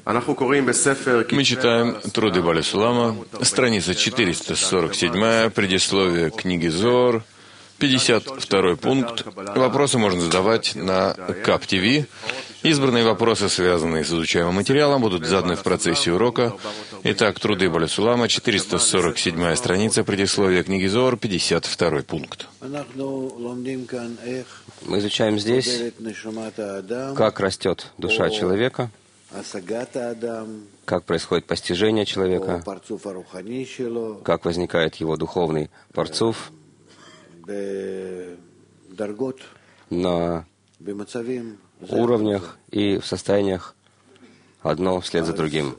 Мы читаем труды Бааля Сулама, страница 447, предисловие книги Зоар, 52 пункт. Вопросы можно задавать на КАП ТВ. Избранные вопросы, связанные с изучаемым материалом, будут заданы в процессе урока. Итак, труды Бааля Сулама, 447 страница, предисловие книги Зоар, 52 пункт. Мы изучаем здесь, как растет душа человека, как происходит постижение человека, как возникает его духовный парцуф на уровнях и в состояниях одно вслед за другим.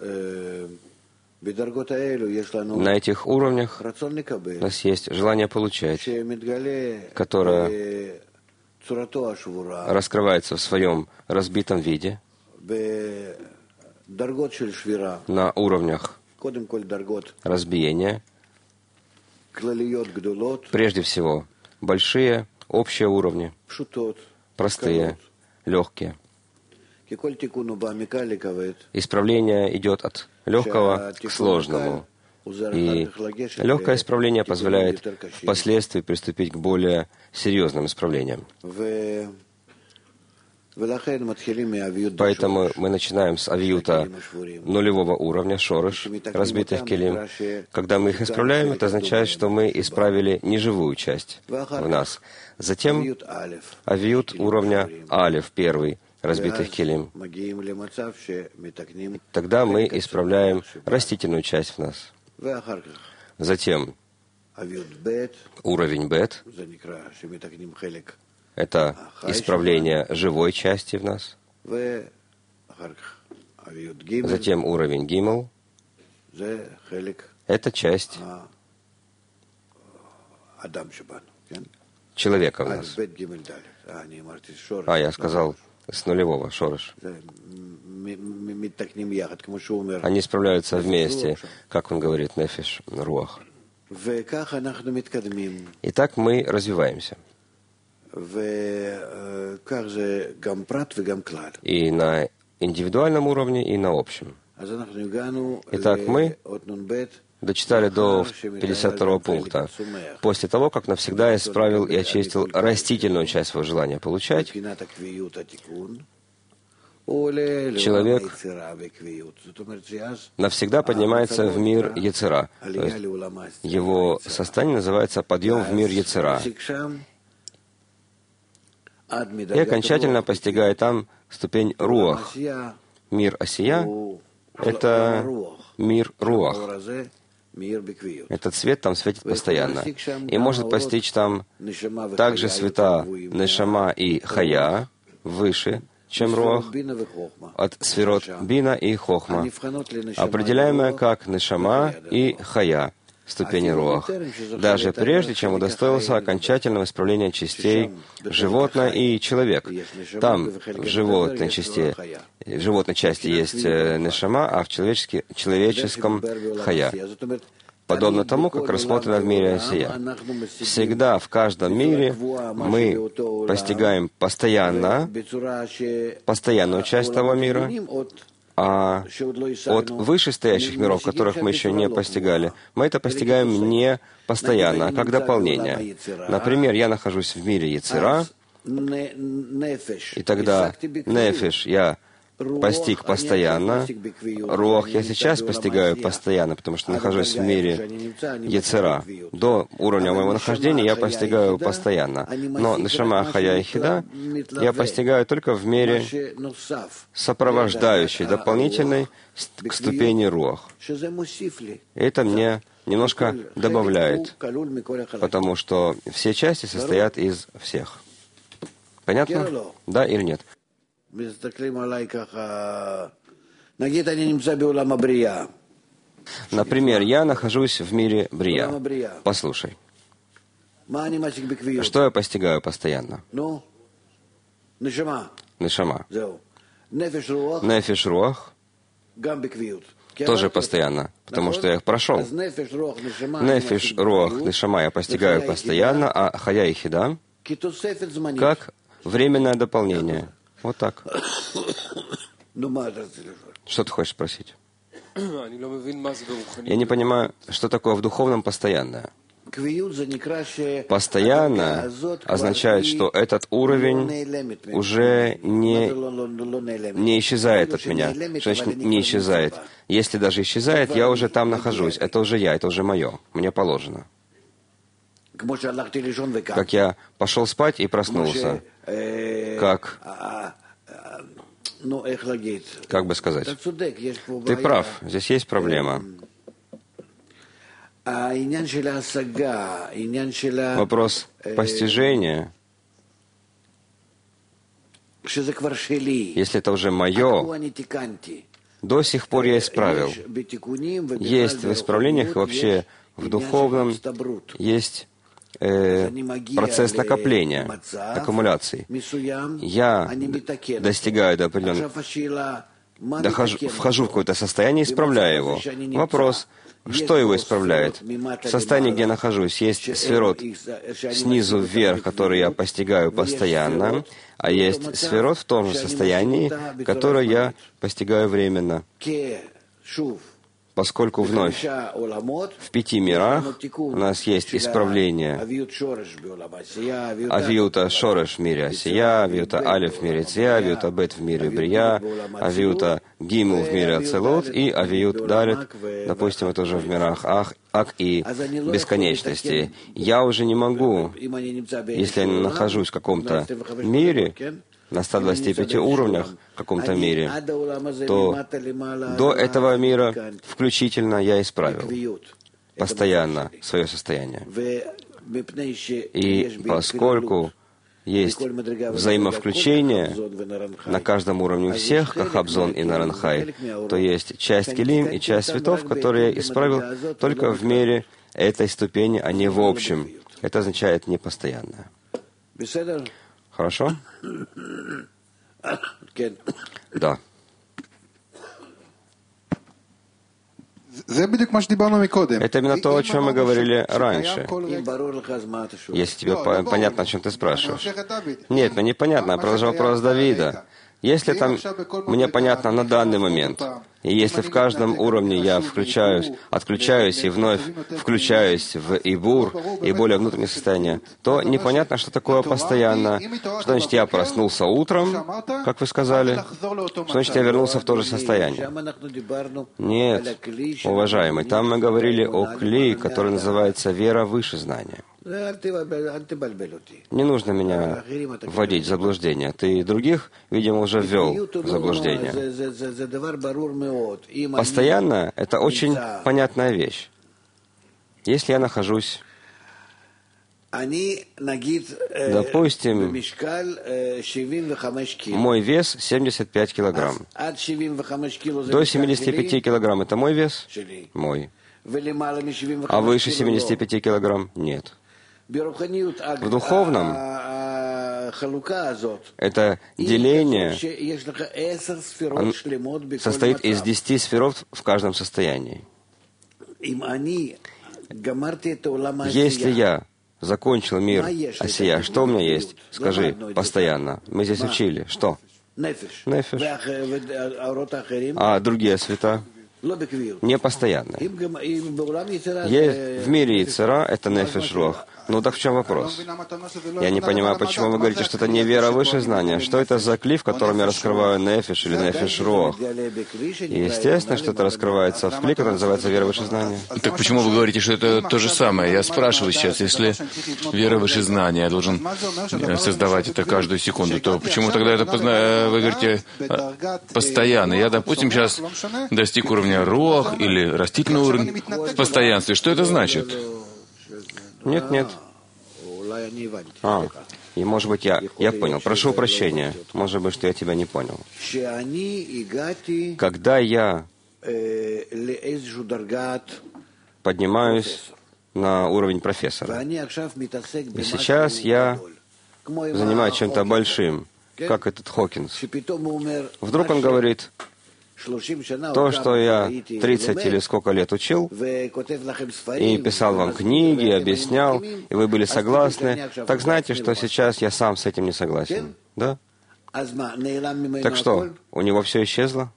На этих уровнях у нас есть желание получать, которое раскрывается в своем разбитом виде, на уровнях разбиения, прежде всего, большие, общие уровни, простые, легкие. Исправление идет от легкого к сложному. И легкое исправление позволяет впоследствии приступить к более серьезным исправлениям. Поэтому мы начинаем с авиюта нулевого уровня, шорыш, разбитых келим. Когда мы их исправляем, это означает, что мы исправили неживую часть в нас. Затем авиют уровня алеф, первый, разбитых келим. Тогда мы исправляем растительную часть в нас. Затем уровень бет. Это исправление живой части в нас. Затем уровень гимл. Это часть человека в нас. Я сказал с нулевого, шорыш. Они справляются вместе, как он говорит, нефиш, руах. Итак, мы развиваемся. И на индивидуальном уровне, и на общем. Итак, мы дочитали до 52 пункта. После того, как навсегда исправил и очистил растительную часть своего желания получать, человек навсегда поднимается в мир Йецера. Его состояние называется «подъем в мир Йецера». И окончательно постигает там ступень руах. Мир Осия — это мир руах. Этот свет там светит постоянно. И может постичь там также света нешама и хая, выше, чем руах, от сферот бина и хохма, определяемая как нешама и хая, ступени руах, даже прежде, чем удостоился окончательного исправления частей животное и человек. Там в животной части есть нешама, а в человеческом хая. Подобно тому, как рассмотрено в мире Осия. Всегда, в каждом мире мы постигаем постоянную часть того мира, а от вышестоящих миров, которых мы еще не постигали, мы это постигаем не постоянно, а как дополнение. Например, я нахожусь в мире Йецера, и тогда нефиш я постиг постоянно, руах я сейчас постигаю постоянно, потому что нахожусь в мире Йецера. До уровня моего нахождения я постигаю постоянно. Но нешама, хая и хида я постигаю только в мере сопровождающей, дополнительной к ступени руах. И это мне немножко добавляет, потому что все части состоят из всех. Понятно? Да или нет? Например, я нахожусь в мире Брия. Послушай. Что я постигаю постоянно? Нешама. Нефиш руах тоже постоянно, потому что я их прошел. Нефиш руах нешама я постигаю постоянно, а хая и хида как временное дополнение. Вот так. Что ты хочешь спросить? Я не понимаю, что такое в духовном постоянное. Постоянно означает, что этот уровень уже не исчезает от меня. Что значит не исчезает? Если даже исчезает, я уже там нахожусь. Это уже я, это уже мое. Мне положено. Как я пошел спать и проснулся. Как бы сказать? Ты прав, здесь есть проблема. Вопрос постижения, если это уже мое, до сих пор я исправил. Есть в исправлениях вообще в духовном, есть процесс накопления, аккумуляции. Я достигаю до определенного, вхожу в какое-то состояние, исправляю его. Вопрос, что его исправляет? В состоянии, где я нахожусь, есть сферот снизу вверх, который я постигаю постоянно, а есть сферот в том же состоянии, которое я постигаю временно. Поскольку вновь в 5 мирах у нас есть исправление авиута шореш в мире асия, авиута алиф в мире ция, авиута бет в мире брия, авиута гиму в мире ацелут и авиут далит, допустим, это уже в мирах ак и бесконечности. Я уже не могу, если я нахожусь в каком-то мире, на 125 уровнях в каком-то мире, то до этого мира включительно я исправил постоянно свое состояние. И поскольку есть взаимовключение на каждом уровне у всех, как Хабзон и Наранхай, то есть часть Келим и часть светов, которые я исправил только в мере этой ступени, а не в общем. Это означает непостоянное. Хорошо? Да. Это именно то, о чем мы говорили раньше. Если тебе понятно, о чем ты спрашиваешь. Нет, мне непонятно. Я продолжал вопрос Давида. Если там мне понятно на данный момент, и если в каждом уровне я отключаюсь и вновь включаюсь в Ибур и более внутреннее состояние, то непонятно, что такое постоянно. Что значит, я проснулся утром, как вы сказали? Что значит, я вернулся в то же состояние? Нет, уважаемый, там мы говорили о клей, который называется вера выше знания. Не нужно меня вводить в заблуждение. Ты других, видимо, уже ввел в заблуждение. Постоянно — это очень понятная вещь. Если я нахожусь, допустим, мой вес 75 килограмм. До 75 килограмм — это мой вес? Мой. А выше 75 килограмм — нет. В духовном это деление состоит из 10 сферот в каждом состоянии. Если я закончил мир Асия, что у меня есть? Скажи постоянно. Мы здесь учили. Что? Нефеш. А другие света? Непостоянные. В мире Ицера это нефеш руах. Ну так в чем вопрос? Я не понимаю, почему вы говорите, что это не вера выше знания. Что это за кли, в котором я раскрываю нефеш или нефеш руах? Естественно, что это раскрывается в кли, который называется вера выше знания. Так почему вы говорите, что это то же самое? Я спрашиваю сейчас, если вера выше знания, я должен создавать это каждую секунду, то почему тогда это вы говорите постоянно? Я, допустим, сейчас достиг уровня руах или растительный уровень в постоянстве. Что это значит? Нет. И может быть я понял. Прошу прощения. Может быть, что я тебя не понял. Когда я поднимаюсь на уровень профессора, и сейчас я занимаюсь чем-то большим, как этот Хокинс. Вдруг он говорит: то, что я 30 или сколько лет учил, и писал вам книги, объяснял, и вы были согласны, так знаете, что сейчас я сам с этим не согласен. Да? Так что, у него все исчезло?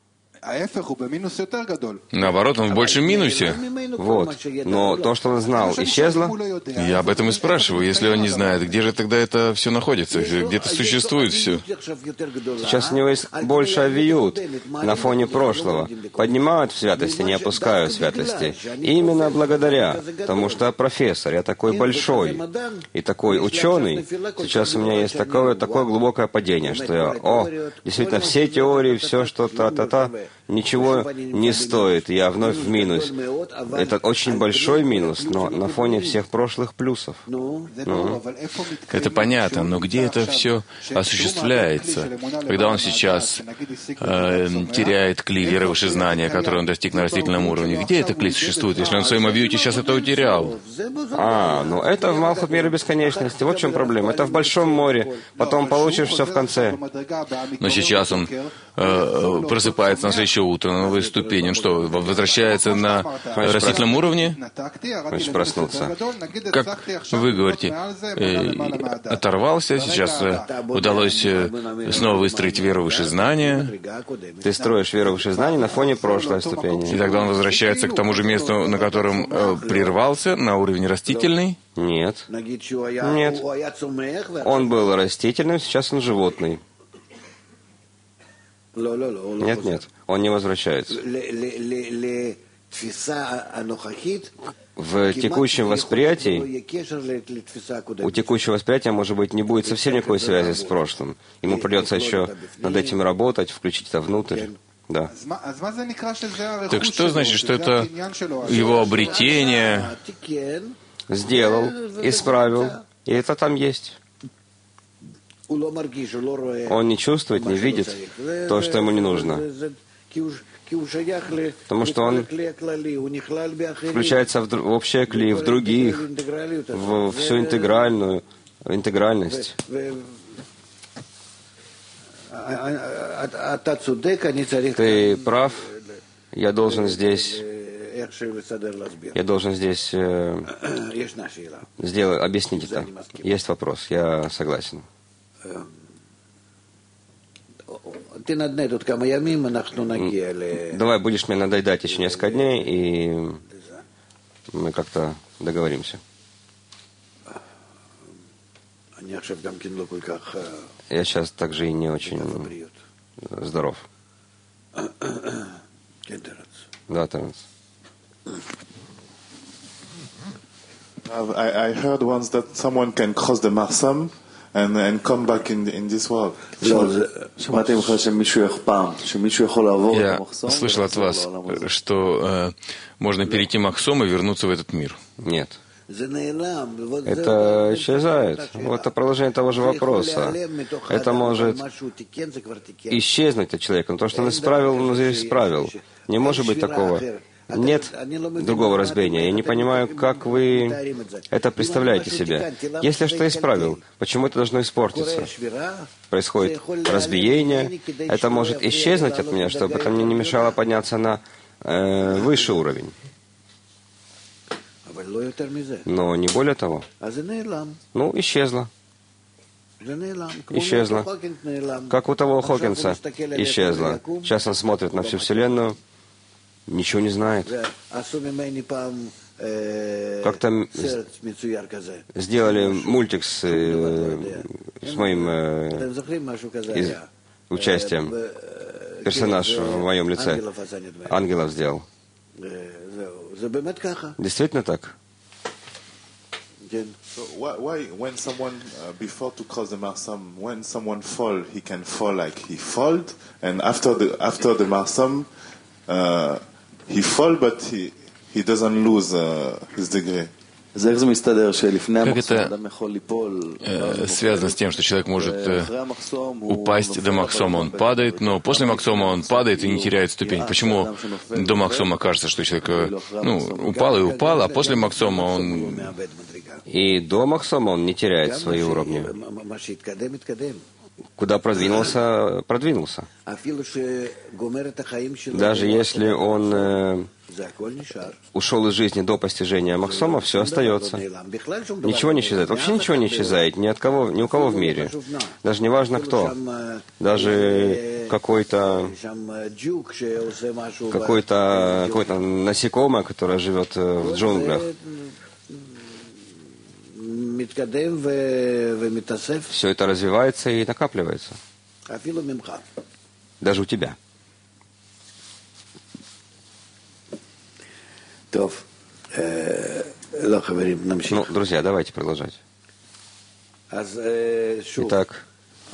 Наоборот, он в большем минусе. Вот. Но то, что он знал, исчезло? Я об этом и спрашиваю. Если он не знает, где же тогда это все находится? Где-то существует все. Сейчас у него есть больше авиют на фоне прошлого. Поднимают в святости, не опускают в святости. Именно благодаря тому, что я профессор, я такой большой и такой ученый. Сейчас у меня есть такое глубокое падение, что я, действительно, все теории, все что та-та-та, ничего не стоит, я вновь в минус. Это очень большой минус, но на фоне всех прошлых плюсов. Это понятно, но где это все осуществляется? Когда он сейчас теряет кли веры вышезнания, который он достиг на растительном уровне, где это кли существует, если он в своем абьюте сейчас это утерял? Ну это в Малхут мира бесконечности. Вот в чем проблема. Это в большом море. Потом получишь все в конце. Но сейчас он просыпается на следующее утро, на новой ступени. Он что, возвращается на растительном уровне? Хочешь проснуться. Как вы говорите, оторвался, сейчас удалось снова выстроить веру выше знания. Ты строишь веру выше знаний на фоне прошлой ступени. И тогда он возвращается к тому же месту, на котором прервался, на уровень растительный? Нет. Нет. Он был растительным, сейчас он животный. Нет. Он не возвращается. В текущем восприятии, у текущего восприятия, может быть, не будет совсем никакой связи с прошлым. Ему придется еще над этим работать, включить это внутрь. Да. Так что значит, что это его обретение? Сделал, исправил, и это там есть. Он не чувствует, не видит то, что ему не нужно. Потому что он включается в общее кли, в других, в всю интегральность. Ты прав, я должен здесь объяснить это. Есть вопрос, я согласен. Давай, будешь мне надоедать еще несколько дней, и мы как-то договоримся. Я сейчас также и не очень здоров. Да, Теренс. I heard once that someone can cross the Marsam and come back in this world. Я слышал от вас, что можно перейти Махсом и вернуться в этот мир. Нет. Это исчезает. Вот это продолжение того же вопроса. Это может исчезнуть от человека. Но то, что он исправил, он здесь исправил. Не может быть такого. Нет другого разбвения. Я не понимаю, как вы это представляете себе. Если что исправил, почему это должно испортиться? Происходит разбиение. Это может исчезнуть от меня, чтобы это мне не мешало подняться на высший уровень. Но не более того. Исчезло. Исчезло. Как у того Хокинса исчезло. Сейчас он смотрит на всю Вселенную, ничего не знает. Как-то сделали мультик с моим участием. Персонаж в моем лице. Ангелов сделал. Действительно так? So why when someone before to cross the Marsam, when someone fall, he can fall like he falled, and after the Marsam, he fall, but he doesn't lose his degree. Как это связано с тем, что человек может упасть до Махсома, он падает, но после Махсома он падает и не теряет ступень? Почему до Махсома кажется, что человек упал и упал, а после Махсома он... И до Махсома он не теряет свои уровни. куда продвинулся. Даже если он ушел из жизни до постижения Махсома, все остается. Ничего не исчезает. Вообще ничего не исчезает ни у кого в мире. Даже не важно кто. Даже какое-то насекомое, которое живет в джунглях. Все это развивается и накапливается. Даже у тебя. Ну, друзья, давайте продолжать. Итак,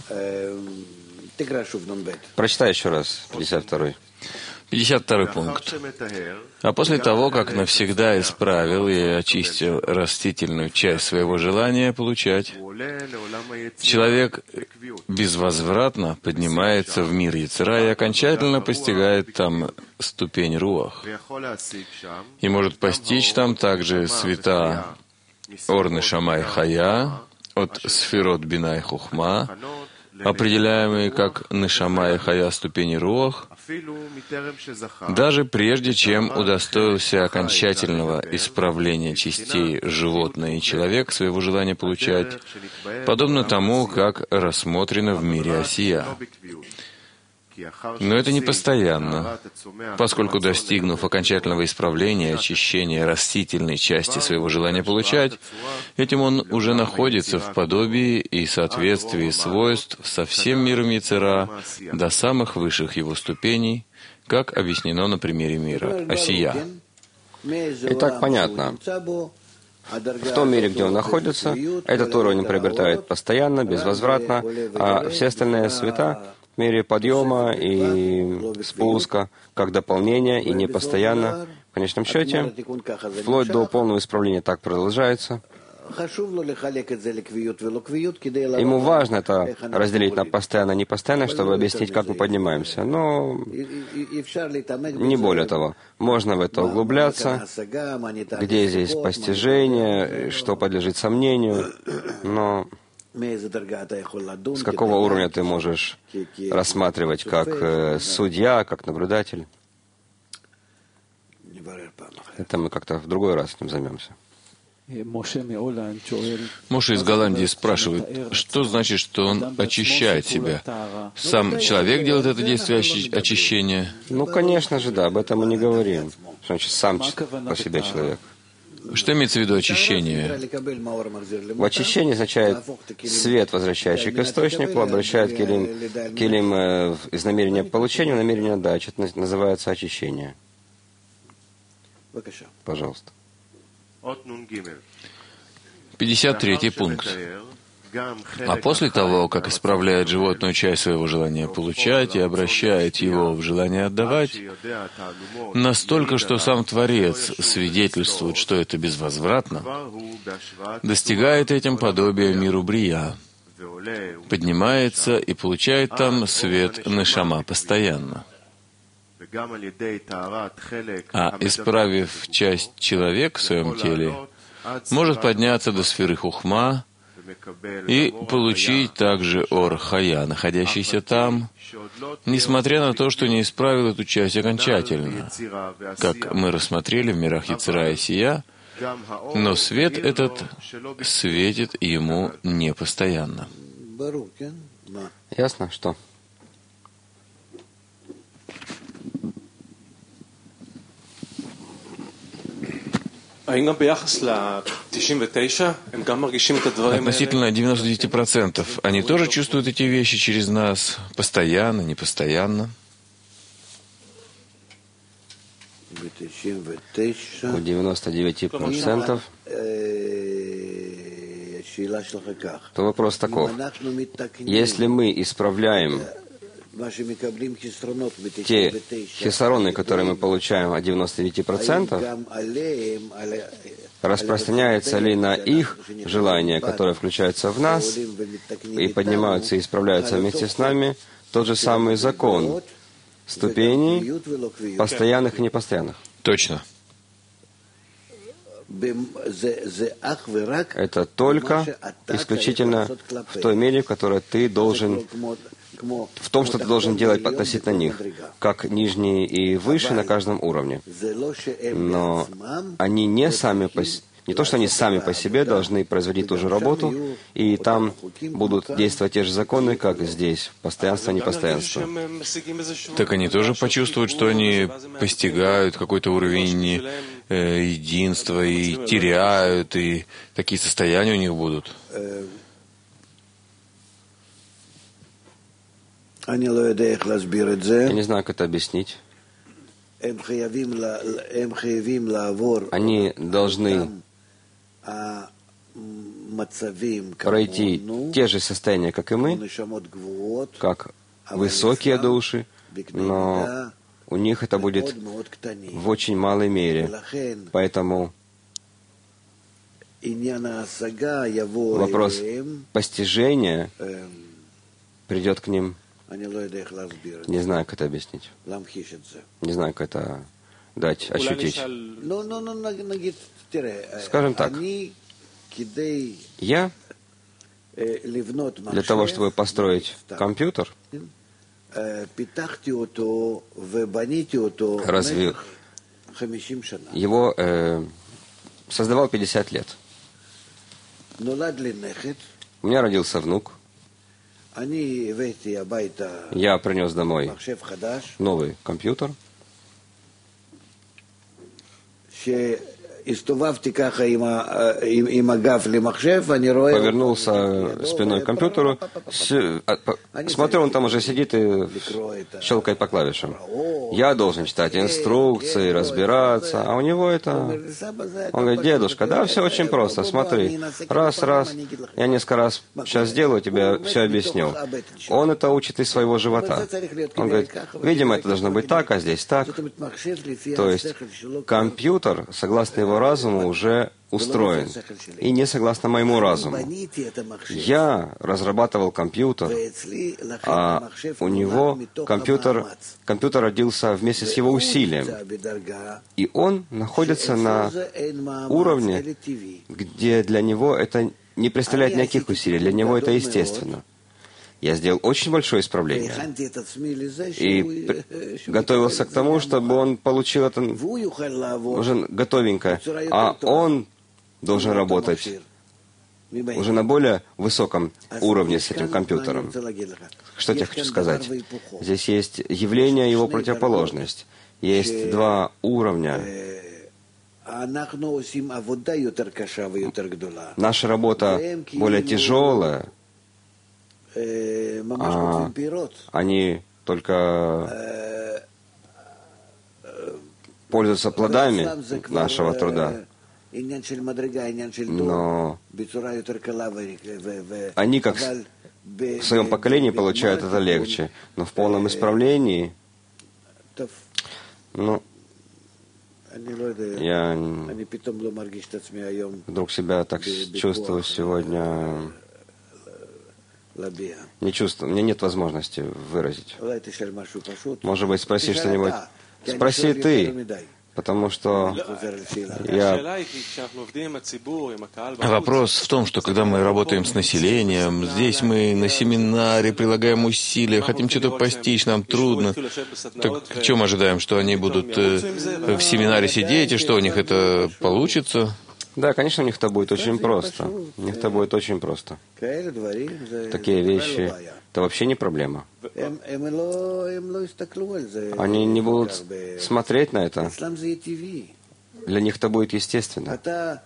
прочитай еще раз 52-й. 52-й пункт. А после того, как навсегда исправил и очистил растительную часть своего желания получать, человек безвозвратно поднимается в мир Йецера и окончательно постигает там ступень Руах. И может постичь там также света Ор Нешама и Хая от Сфирот Бина и Хухма, определяемые как Нешама и Хая ступени Руах, даже прежде чем удостоился окончательного исправления частей животное и человек своего желания получать, подобно тому, как рассмотрено в мире Осия. Но это не постоянно, поскольку, достигнув окончательного исправления и очищения растительной части своего желания получать, этим он уже находится в подобии и соответствии свойств со всем миром Йецера до самых высших его ступеней, как объяснено на примере мира Осия. Итак, понятно. В том мире, где он находится, этот уровень приобретает постоянно, безвозвратно, а все остальные света в мире подъема и спуска, как дополнение и непостоянно, в конечном счете, вплоть до полного исправления так продолжается. Ему важно это разделить на постоянно и непостоянно, чтобы объяснить, как мы поднимаемся. Но не более того. Можно в это углубляться, где здесь постижение, что подлежит сомнению, но с какого уровня ты можешь рассматривать как судья, как наблюдатель? Это мы как-то в другой раз этим займемся. Моше из Голландии спрашивает, что значит, что он очищает себя? Сам человек делает это действие очищения? Ну, конечно же, да, об этом мы не говорим. Что значит сам по себе человек? Что имеется в виду очищение? В очищении означает свет, возвращающий к источнику, обращает келим из намерения получения в намерение отдачи. Это называется очищение. Пожалуйста. 53-й пункт. А после того, как исправляет животную часть своего желания получать и обращает его в желание отдавать, настолько, что сам Творец свидетельствует, что это безвозвратно, достигает этим подобия миру Брия, поднимается и получает там свет Нешама постоянно. А исправив часть человека в своем теле, может подняться до сферы Хухма и получить также Ор Хая, находящийся там, несмотря на то, что не исправил эту часть окончательно, как мы рассмотрели в мирах Йецера и Осия, но свет этот светит ему непостоянно. Ясно, что? Относительно 99%, они тоже чувствуют эти вещи через нас постоянно, непостоянно? У 99% то вопрос таков. Если мы исправляем те хисароны, которые мы получаем от 99%, распространяется ли на их желания, которые включаются в нас и поднимаются и исправляются вместе с нами, тот же самый закон ступеней, постоянных и непостоянных? Точно. это только исключительно в той мере, в которой ты должен, в том, что ты должен делать относительно них, как нижние и выше на каждом уровне. Но они не то, что они сами по себе должны производить ту же работу, и там будут действовать те же законы, как здесь, постоянство, непостоянство. Так они тоже почувствуют, что они постигают какой-то уровень единства и теряют, и такие состояния у них будут. Я не знаю, как это объяснить. Они должны пройти те же состояния, как и мы, как высокие души, но у них это будет в очень малой мере. Поэтому вопрос постижения придет к ним. Не знаю, как это объяснить. Не знаю, как это дать, ощутить. Скажем так, я для того, чтобы построить компьютер, развил его, создавал 50 лет. У меня родился внук. Я принес домой новый компьютер. Повернулся спиной к компьютеру, смотрю, он там уже сидит и щелкает по клавишам. Я должен читать инструкции, разбираться, а у него это... Он говорит: дедушка, да, все очень просто, смотри, раз, я несколько раз сейчас сделаю, тебе все объясню. Он это учит из своего живота. Он говорит: видимо, это должно быть так, а здесь так. То есть компьютер, согласно его разуму, уже устроен. И не согласно моему разуму. Я разрабатывал компьютер, а у него компьютер родился вместе с его усилием. И он находится на уровне, где для него это не представляет никаких усилий, для него это естественно. Я сделал очень большое исправление. И готовился к тому, чтобы он получил это уже готовенькое. А он должен работать уже на более высоком уровне с этим компьютером. Что я хочу сказать? Здесь есть явление, его противоположность. Есть два уровня. Наша работа более тяжелая. Они только пользуются плодами нашего труда. Но они, как в своем поколении, получают это легче. Но в полном исправлении, я вдруг себя так чувствую сегодня... Не чувствую, у меня нет возможности выразить. Может быть, спроси что-нибудь. Спроси ты, потому что Вопрос в том, что когда мы работаем с населением, здесь мы на семинаре прилагаем усилия, хотим что-то постичь, нам трудно. Так чем ожидаем, что они будут в семинаре сидеть, и что у них это получится? Да, конечно, у них это будет очень просто. У них это будет очень просто. Такие вещи — это вообще не проблема. Они не будут смотреть на это. Для них это будет естественно.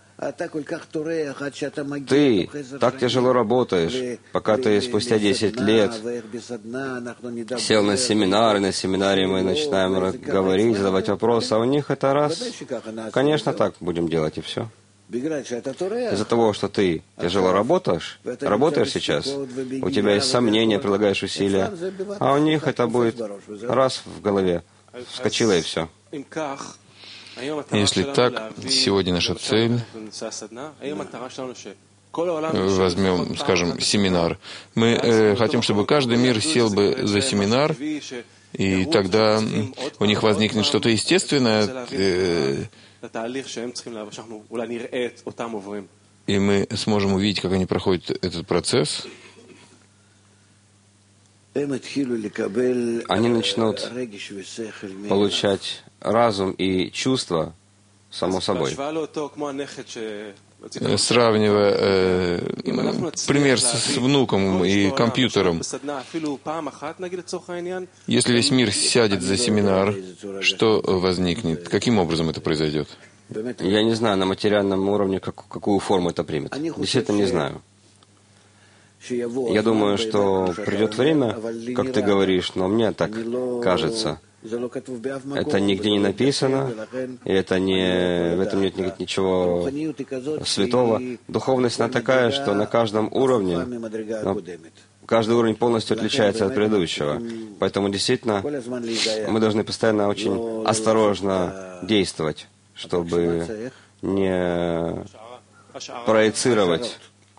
Ты так тяжело работаешь, пока ты спустя 10 лет сел на семинар, и на семинаре мы начинаем говорить, задавать вопросы, а у них это раз. Конечно, так будем делать, и все. Из-за того, что ты тяжело работаешь сейчас, у тебя есть сомнения, прилагаешь усилия, а у них это будет раз в голове, вскочило и все. Если так, сегодня наша цель, возьмем, скажем, семинар. Мы хотим, чтобы каждый мир сел бы за семинар, и тогда у них возникнет что-то естественное, и мы сможем увидеть, как они проходят этот процесс, они начнут получать разум и чувства само собой. Сравнивая пример с внуком и компьютером. Если весь мир сядет за семинар, что возникнет? Каким образом это произойдет? Я не знаю на материальном уровне, какую форму это примет. Действительно не знаю. Я думаю, что придет время, как ты говоришь, но мне так кажется. Это нигде не написано, и в этом нет ничего святого. Духовность она такая, что на каждом уровне, каждый уровень полностью отличается от предыдущего. Поэтому действительно мы должны постоянно очень осторожно действовать, чтобы не проецировать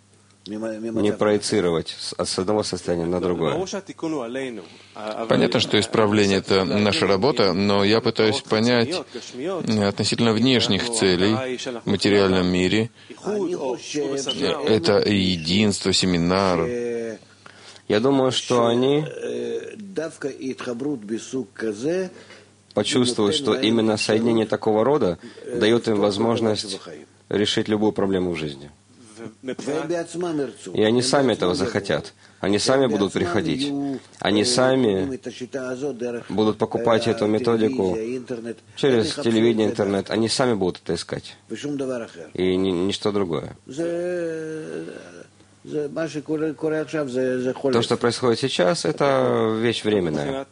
с одного состояния на другое. Понятно, что исправление — это наша работа, но я пытаюсь понять относительно внешних целей в материальном мире. Это единство, семинар. Я думаю, что они почувствуют, что именно соединение такого рода дает им возможность решить любую проблему в жизни. И они сами этого захотят. Они сами будут приходить. Они сами будут покупать эту методику через телевидение, интернет. Они сами будут это искать. И ничто другое. То, что происходит сейчас, это вещь временная.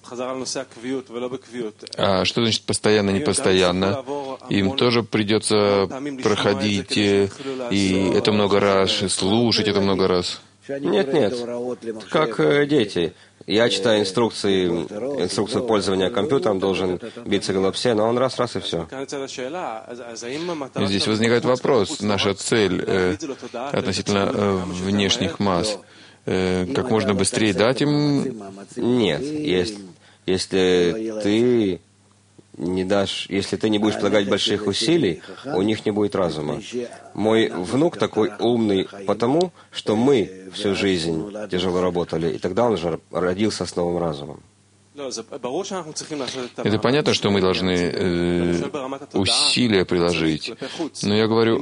А что значит постоянно, непостоянно? Им тоже придется проходить и это много раз, и слушать это много раз. Нет. Как дети. Я читаю инструкцию пользования компьютером, должен биться голубце, но он раз и все. Здесь возникает вопрос. Наша цель относительно внешних масс. Как можно быстрее дать им? Нет. Если ты не будешь прилагать больших усилий, у них не будет разума. Мой внук такой умный потому, что мы всю жизнь тяжело работали, и тогда он же родился с новым разумом. Это понятно, что мы должны усилия приложить. Но я говорю,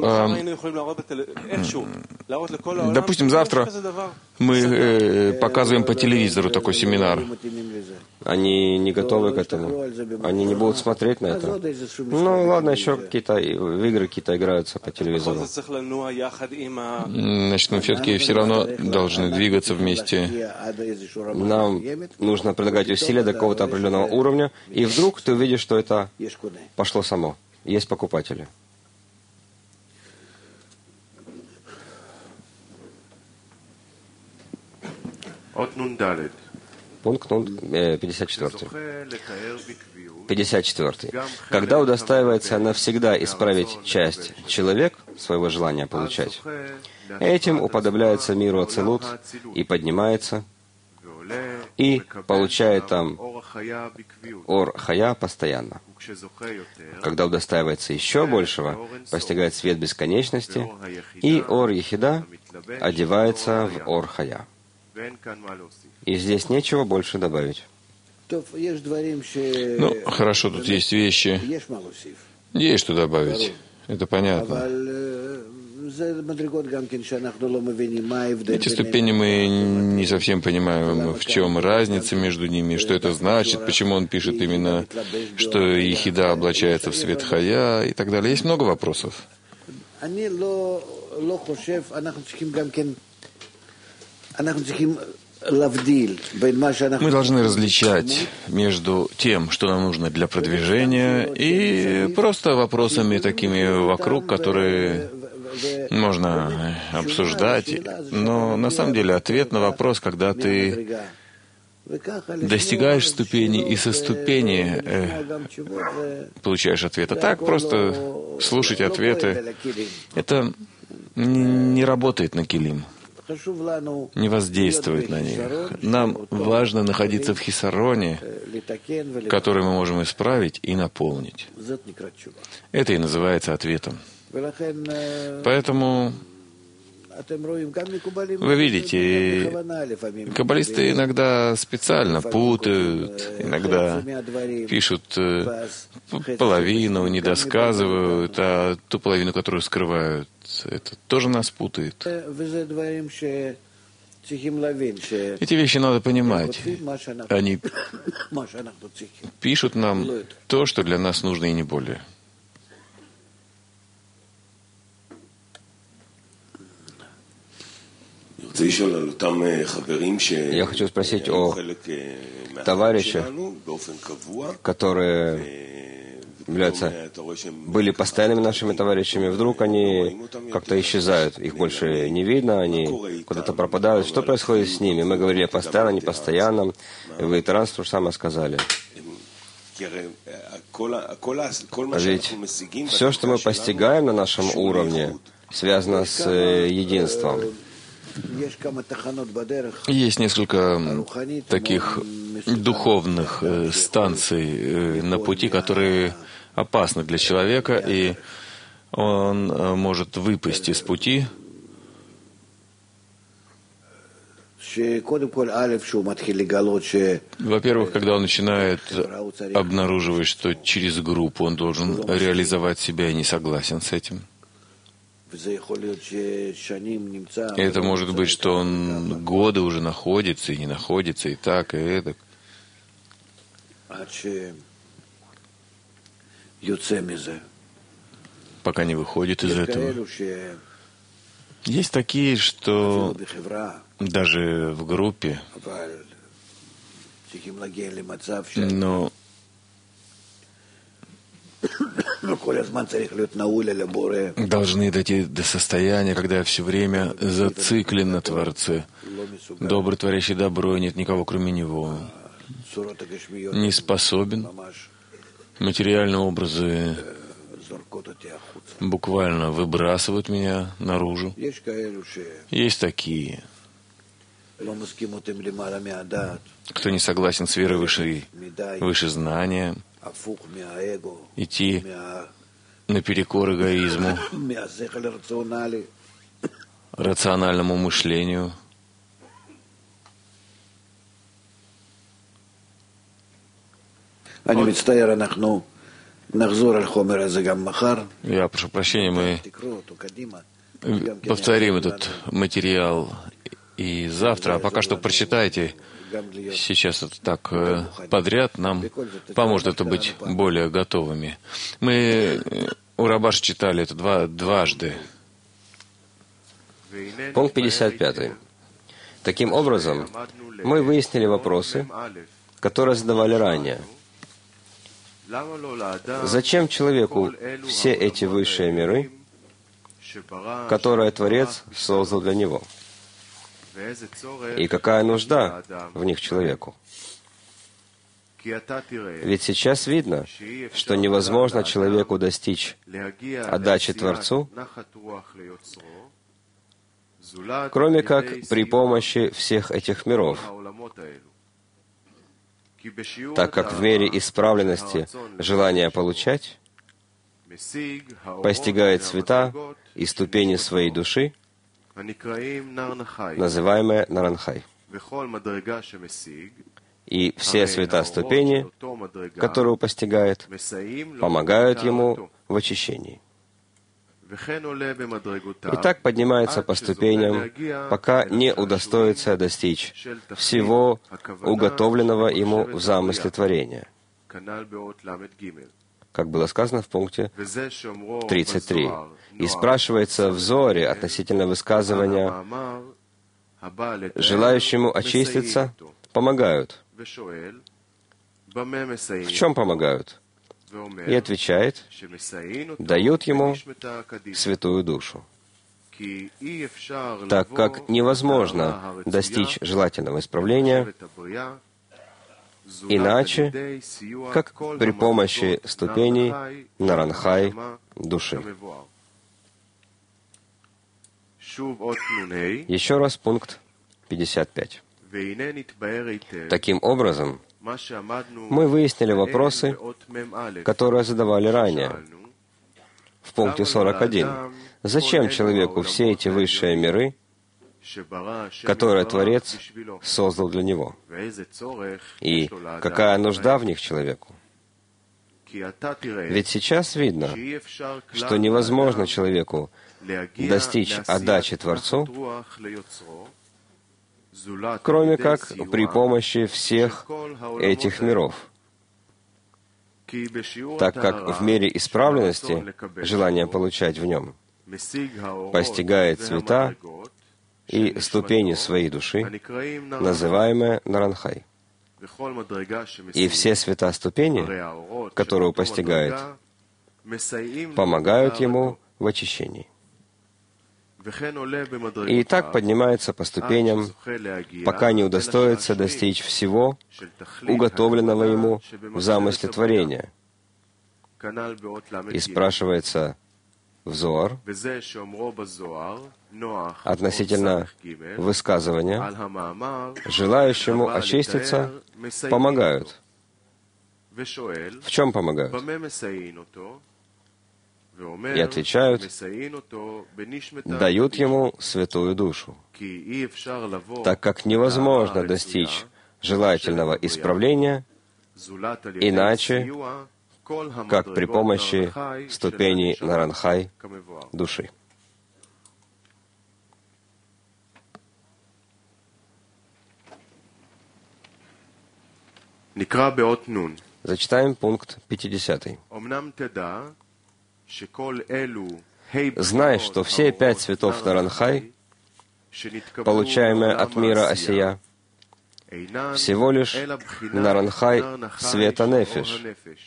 допустим, завтра мы показываем по телевизору такой семинар. Они не готовы к этому. Они не будут смотреть на это. Ну, ладно, еще какие-то игры играются по телевизору. Значит, мы все равно должны двигаться вместе. Нам нужно прилагать усилия до какого-то определенного уровня, и вдруг ты увидишь, что это пошло само. Есть покупатели. Пункт 54. 54. Когда удостаивается навсегда исправить часть человек своего желания получать, этим уподобляется миру Ацилут и поднимается, и получает там ор хая постоянно. Когда удостаивается еще большего, постигает свет бесконечности, и ор ехида одевается в ор хая. И здесь нечего больше добавить. Ну, хорошо, тут есть вещи. Есть что добавить. Это понятно. Эти ступени мы не совсем понимаем, в чем разница между ними, что это значит, почему он пишет именно, что ехида облачается в свет хая и так далее. Есть много вопросов. Мы должны различать между тем, что нам нужно для продвижения, и просто вопросами такими вокруг, которые можно обсуждать. Но на самом деле ответ на вопрос, когда ты достигаешь ступени и со ступени получаешь ответ. А так просто слушать ответы, это не работает на килим. не воздействует на них. Нам важно находиться в хисароне, который мы можем исправить и наполнить. Это и называется ответом. Поэтому вы видите, каббалисты иногда специально путают, иногда пишут половину, недосказывают, а ту половину, которую скрывают, это тоже нас путает. Эти вещи надо понимать. Они пишут нам то, что для нас нужно, и не более. Я хочу спросить о товарищах, которые были постоянными нашими товарищами. Вдруг они как-то исчезают, их больше не видно, они куда-то пропадают. Что происходит с ними? Мы говорили о постоянном, непостоянном. Вы Тарас то же самое сказали. Ведь все, что мы постигаем на нашем уровне, связано с единством. Есть несколько таких духовных станций на пути, которые опасны для человека, и он может выпасть из пути. Во-первых, когда он начинает обнаруживать, что через группу он должен реализовать себя и не согласен с этим. И это может быть, что он годы уже находится и не находится, и так, и эдак. Пока не выходит из этого. Есть такие, что даже в группе, но должны дойти до состояния, когда я все время зациклен на Творце. Добрый, творящий добро, нет никого, кроме Него. Не способен. Материальные образы буквально выбрасывают меня наружу. Есть такие, кто не согласен с верой выше знания, идти наперекор эгоизму, рациональному мышлению. Я прошу прощения, мы повторим этот материал и завтра, а пока что прочитайте. Сейчас это так подряд, нам поможет это быть более готовыми. Мы у Рабаша читали это дважды. Пункт 55. Таким образом, мы выяснили вопросы, которые задавали ранее. Зачем человеку все эти высшие миры, которые Творец создал для него? И какая нужда в них человеку? Ведь сейчас видно, что невозможно человеку достичь отдачи Творцу, кроме как при помощи всех этих миров, так как в мере исправленности желания получать постигает цвета и ступени своей души, называемые Наранхай. И все света ступени, которые постигает, помогают ему в очищении. И так поднимается по ступеням, пока не удостоится достичь всего уготовленного ему в замысле творения. Как было сказано в пункте 33. И спрашивается в Зоре относительно высказывания «желающему очиститься помогают». В чем помогают? И отвечает, дают ему святую душу. Так как невозможно достичь желательного исправления иначе, как при помощи ступеней Наранхай души. Еще раз пункт 55. Таким образом, мы выяснили вопросы, которые задавали ранее. В пункте 41. Зачем человеку все эти высшие миры, которые Творец создал для него? И какая нужда в них человеку? Ведь сейчас видно, что невозможно человеку достичь отдачи Творцу, кроме как при помощи всех этих миров, так как в мере исправленности желание получать в нем постигает цвета и ступени своей души, называемые Наранхай. И все света ступени, которую постигает, помогают ему в очищении. И так поднимается по ступеням, пока не удостоится достичь всего, уготовленного ему в замысле творения. И спрашивается в Зоар относительно высказывания, желающему очиститься помогают. В чем помогают? И отвечают, дают ему святую душу, так как невозможно достичь желательного исправления иначе, как при помощи ступеней Наранхай души. Зачитаем пункт 50. Знай, что все 5 цветов Наранхай, получаемые от мира Осия, всего лишь Наранхай света Нефиш,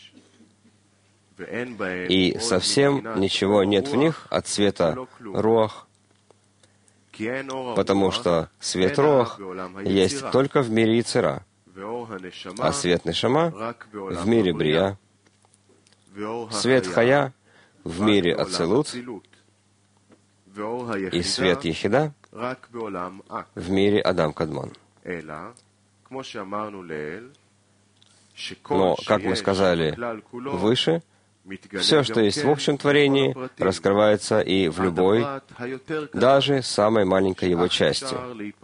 и совсем ничего нет в них от света Руах, потому что свет Руах есть только в мире Йецера, а свет Нешама в мире Брия, свет Хая в мире Ацилут и свет Ехида в мире Адам Кадмон. Но, как мы сказали выше, все, что есть в общем творении, раскрывается и в любой, даже самой маленькой его части.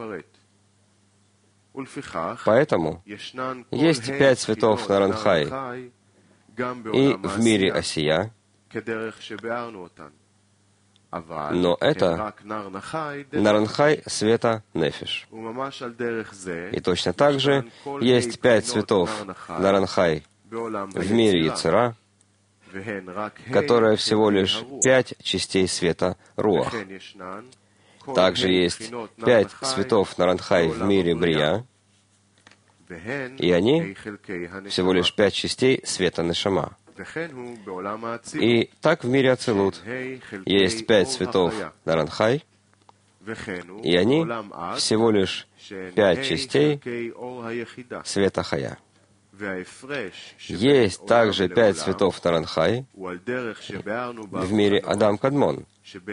Поэтому есть 5 цветов Наранхай и в мире Осия, но это Наранхай света Нефиш. И точно так же есть 5 цветов Наранхай в мире Йецера, которые всего лишь 5 частей света Руах. Также есть 5 цветов Наранхай в мире Брия, и они всего лишь 5 частей света Нешама. И так в мире Ацилут есть 5 цветов Наранхай, и они всего лишь 5 частей света Хая. Есть также 5 цветов Наранхай в мире Адам Кадмон,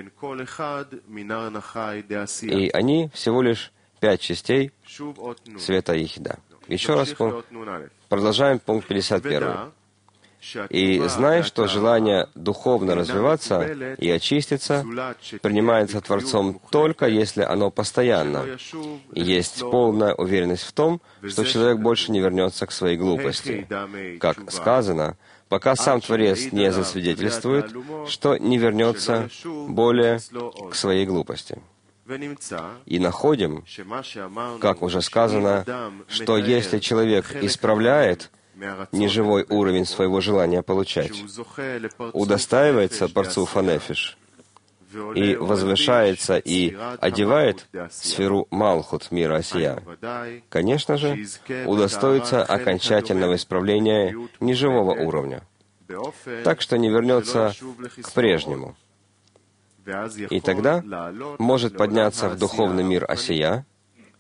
и они всего лишь 5 частей света Ехида. Еще раз продолжаем пункт 51. И знай, что желание духовно развиваться и очиститься принимается Творцом только если оно постоянно. И есть полная уверенность в том, что человек больше не вернется к своей глупости. Как сказано, пока сам Творец не засвидетельствует, что не вернется более к своей глупости. И находим, как уже сказано, что если человек исправляет неживой уровень своего желания получать, удостаивается Парцуф ха-Нефиш и возвышается и одевает сферу Малхут мира Осия, конечно же, удостоится окончательного исправления неживого уровня, так что не вернется к прежнему. И тогда может подняться в духовный мир Осия,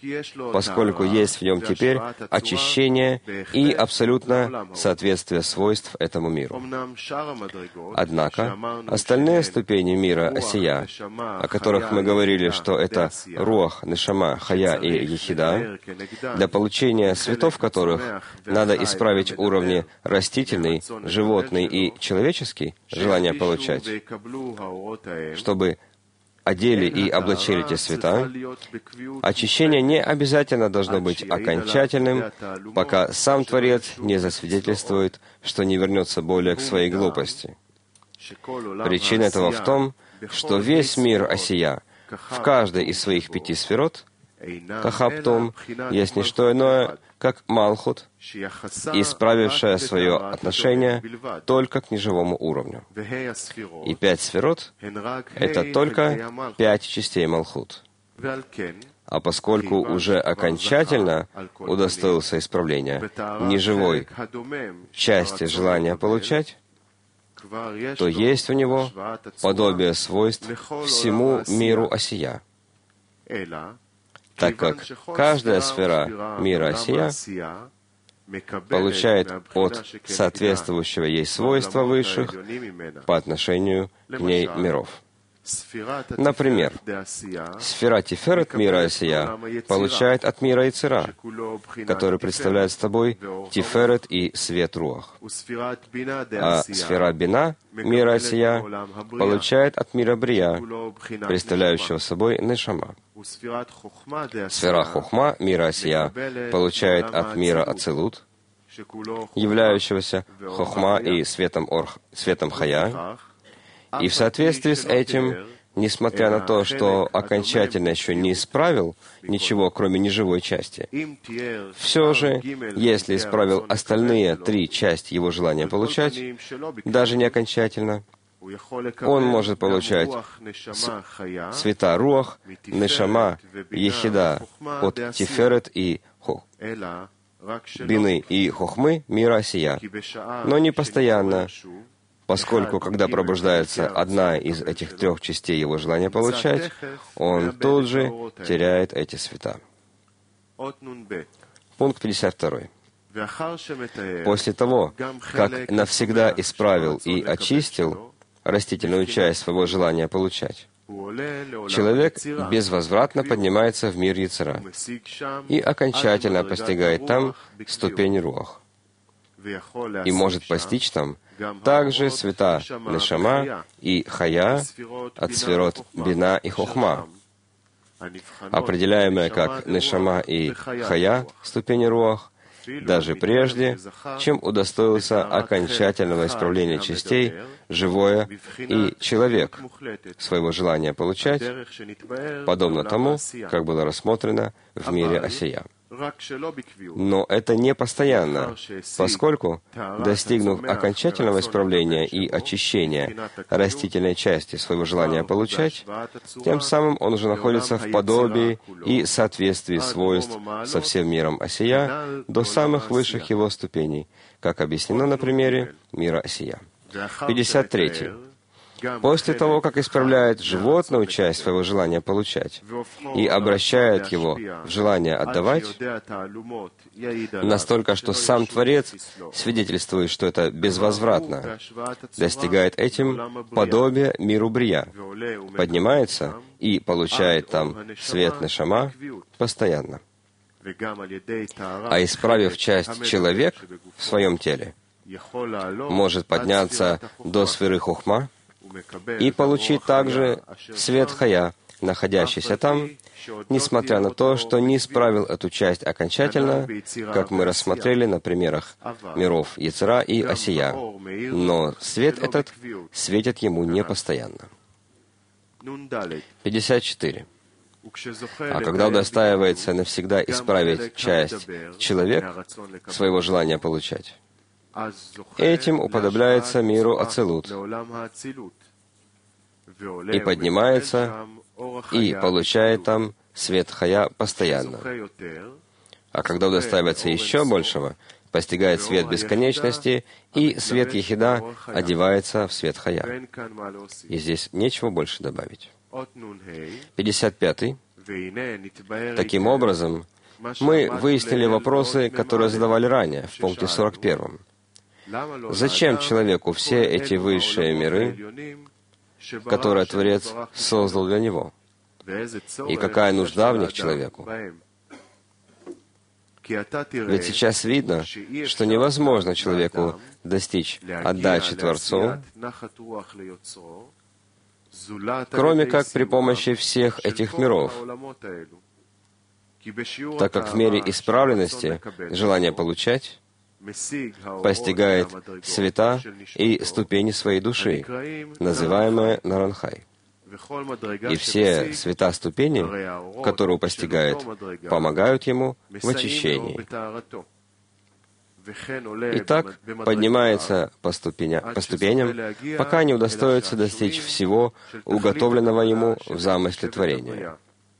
поскольку есть в нем теперь очищение и абсолютное соответствие свойств этому миру. Однако, остальные ступени мира Осия, о которых мы говорили, что это Руах, Нешама, Хая и Ехида, для получения светов которых надо исправить уровни растительный, животный и человеческий, желание получать, чтобы одели и облачили эти света, очищение не обязательно должно быть окончательным, пока сам Творец не засвидетельствует, что не вернется более к своей глупости. Причина этого в том, что весь мир Осия в каждой из своих 5 сферот, Кахаптум, есть не что иное, как Малхут, исправившая свое отношение только к неживому уровню. И 5 сферот — это только 5 частей Малхут. А поскольку уже окончательно удостоился исправления неживой части желания получать, то есть у него подобие свойств всему миру Осия, так как каждая сфера мира Осия получает от соответствующего ей свойства высших по отношению к ней миров. Например, сфера Тиферет мира Осия получает от мира Йецера, который представляет собой Тиферет и свет Руах. А сфера Бина мира Осия получает от мира Брия, представляющего собой Нешама. Сфера Хохма мира Осия получает от мира Ацилут, являющегося Хохма и светом Хая. И в соответствии с этим, несмотря на то, что окончательно еще не исправил ничего, кроме неживой части, все же, если исправил остальные 3 части его желания получать, даже не окончательно, он может получать света Руах, Нешама, Ехида от Тиферет и Бины и Хохмы мира Осия, но не постоянно, поскольку, когда пробуждается одна из этих 3 частей его желания получать, он тут же теряет эти света. Пункт 52. После того, как навсегда исправил и очистил растительную часть своего желания получать, человек безвозвратно поднимается в мир Йецера и окончательно постигает там ступень Руах, и может постичь там также света Нешама и Хая от сферот Бина и Хохма, определяемые как Нешама и Хая, ступени Руах, даже прежде, чем удостоился окончательного исправления частей живое и человек своего желания получать, подобно тому, как было рассмотрено в мире Осия. Но это не постоянно, поскольку, достигнув окончательного исправления и очищения растительной части своего желания получать, тем самым он уже находится в подобии и соответствии свойств со всем миром Осия до самых высших его ступеней, как объяснено на примере мира Осия. 53. После того, как исправляет животную часть своего желания получать и обращает его в желание отдавать, настолько, что сам Творец свидетельствует, что это безвозвратно, достигает этим подобие миру Брия, поднимается и получает там свет Нешама постоянно. А исправив часть человек в своем теле, может подняться до сферы Хохма и получить также свет Хая, находящийся там, несмотря на то, что не исправил эту часть окончательно, как мы рассмотрели на примерах миров Йецера и Осия. Но свет этот светит ему непостоянно. 54. А когда удостаивается навсегда исправить часть человек своего желания получать, этим уподобляется миру Ацилут и поднимается и получает там свет Хая постоянно. А когда удостаивается еще большего, постигает свет бесконечности, и свет Ехида одевается в свет Хая. И здесь нечего больше добавить. 55. Таким образом, мы выяснили вопросы, которые задавали ранее, в пункте 41. Зачем человеку все эти высшие миры, которые Творец создал для него? И какая нужда в них человеку? Ведь сейчас видно, что невозможно человеку достичь отдачи Творцу, кроме как при помощи всех этих миров, так как в мере исправленности желание получать постигает света и ступени своей души, называемые Наранхай. И все света ступени, которые постигает, помогают ему в очищении. И так поднимается по ступеням, пока не удостоится достичь всего уготовленного ему в замысле творения,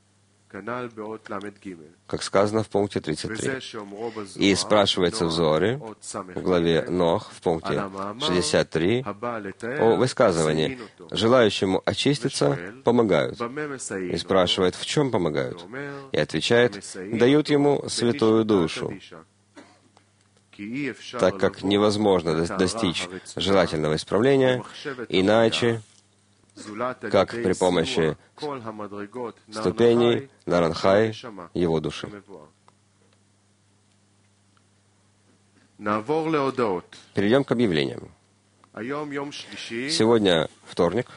как сказано в пункте 33. И спрашивается в Зоаре, в главе Нох, в пункте 63, о высказывании «желающему очиститься помогают». И спрашивает, в чем помогают? И отвечает, дают ему святую душу, так как невозможно достичь желательного исправления, иначе как при помощи ступеней Наранхай его души. Перейдем к объявлениям. Сегодня вторник.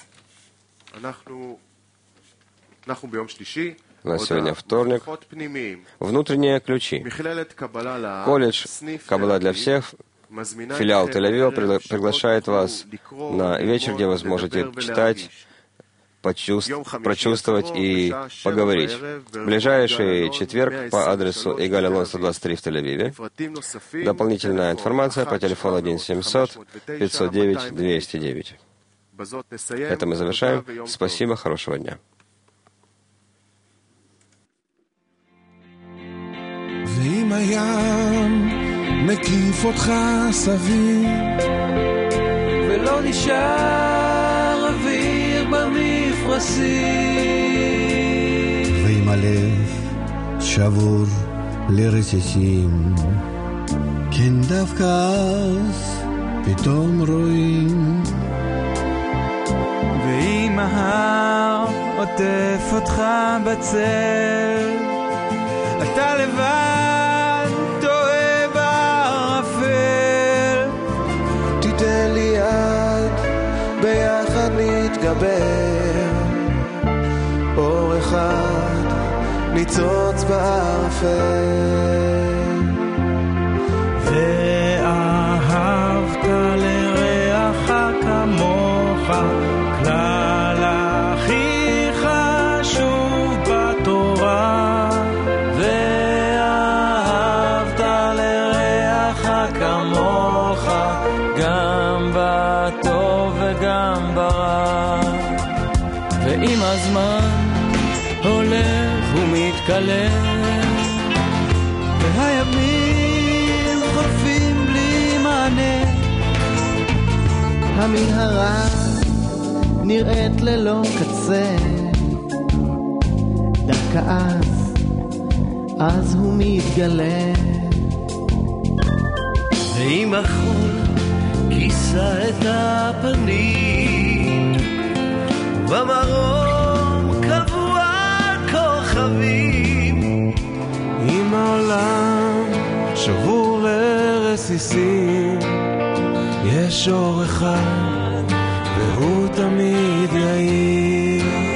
У нас сегодня вторник. Внутренние ключи. Колледж Каббала для всех, филиал Тель-Авива приглашает вас на вечер, где вы сможете читать, прочувствовать и поговорить. В ближайший четверг по адресу Игаль Алон 123 в Тель-Авиве. Дополнительная информация по телефону 1-700-509-209. Это мы завершаем. Спасибо, хорошего дня. ואם הים מקיף אותך סביב ולא נשאר אוויר במפרשים ואם הלב שבור לרסיסים כן דווקא אז פתאום רואים ואם ההר עוטף אותך בצל אתה לבד טועה בערפל תיתן לי יד ביחד נתגבר אור אחד ניצוץ בערפל ואהבת לרעך כמוך כלל הכי חשוב בתורה גם בטוב וגם ברע ועם הזמן הולך ומתקלם והימים חולפים בלי מענה המנהרה נראית ללא קצה דווקא אז הוא מתגלה ועם החול כיסה את הפנים במרום קבוע כוכבים עם העולם שבור לרסיסים יש אור אחד והוא תמיד יעיל